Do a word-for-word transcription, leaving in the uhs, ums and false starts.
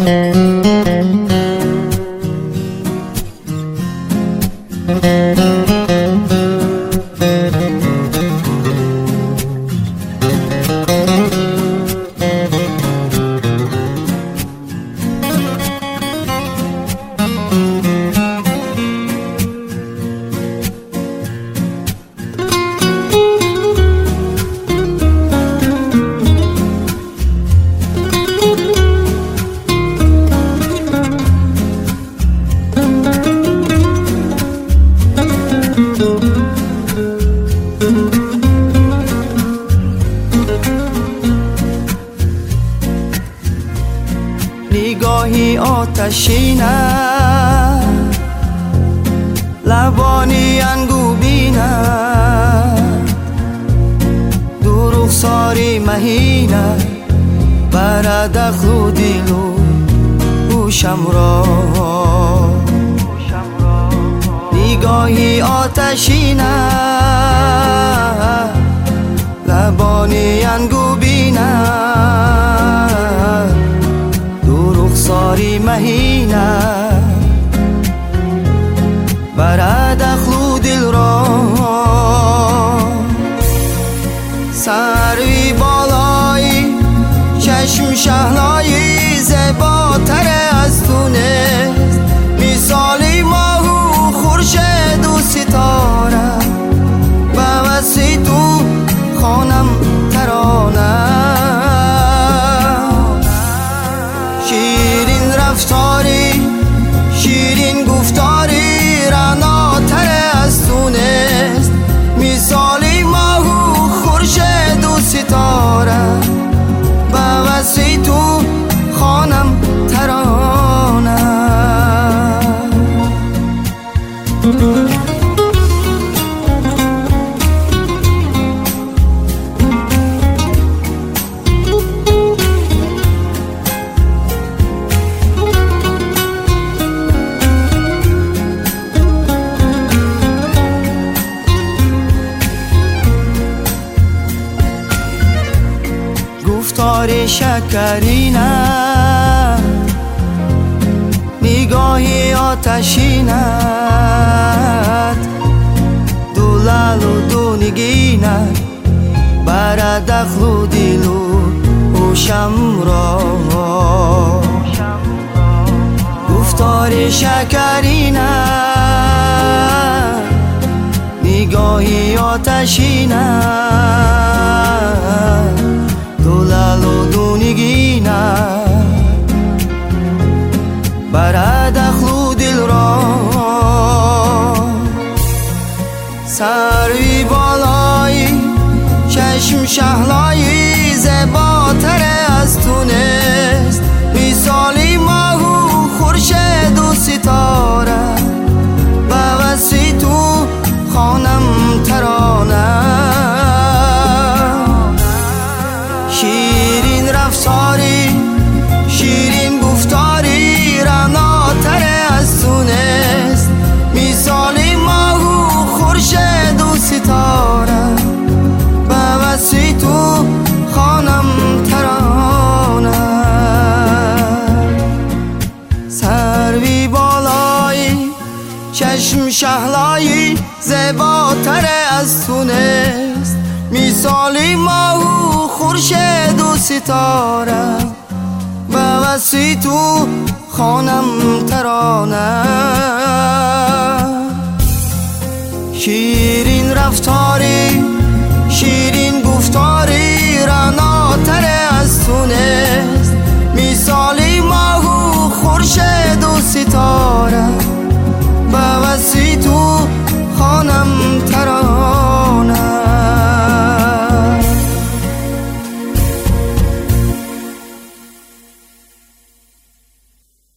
نگاهی آتشین است، لبانی انگوبین است، دو رخساری مهین است، بر دخل و دل و گوشم را. نگاهی آتشین است، لبانی انگوبین است، رخساری مهینه بر دخل و دل را. سروی بالایی چشم شهلایی زیباتر از تو نیست، مثالی ماه و خورشید و ستاره، به وسط تو خوانم ترانه. شیرین رفتاری شیرین گفتاری رعناتر از تو نیست، مثالی ماه و خورشید و ستاره، به وسط تو خوانم ترانه. گفتار شکرین است، نگاهی آتشین است، دو لعل و دو نگین است، بر دخل و دل و هوشم را. گفتار شکرین است، نگاهی آتشین است، دو لعل و دو نگین است، بر دخل و دل را. سروی بالایی چشم شهلایی زیباتر از تو نیست، مثالی ماه و خورشید و ستاره، به وسط تو خوانم ترانه. شیرین رفتاری شیرین گفتاری رعناتر از تو نیست، مثالی ماه و خورشید و ستاره، به وسط تو خوانم ترانه. سروی بالایی چشم شهلایی زیباتر از تو نیست، مثالی ماه و خورشید و ستاره، به وسط تو خوانم ترانه. شیرین رفتاری شیرین گفتاری رعناتر از تو